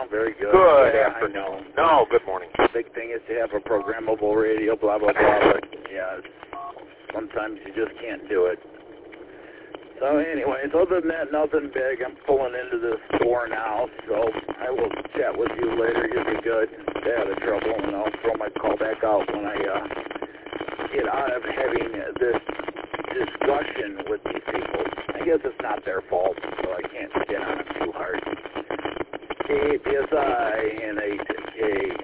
Oh, very good. Good Yeah, afternoon. I know. No, good morning. The big thing is to have a programmable radio, blah, blah, blah. But, yeah, sometimes you just can't do it. So anyways, other than that, nothing big. I'm pulling into the store now, so I will chat with you later. You'll be good. Stay out of trouble, and I'll throw my call back out when I get out of having this discussion with these people. I guess it's not their fault, so I can't get on them too hard. KPSI and 8K.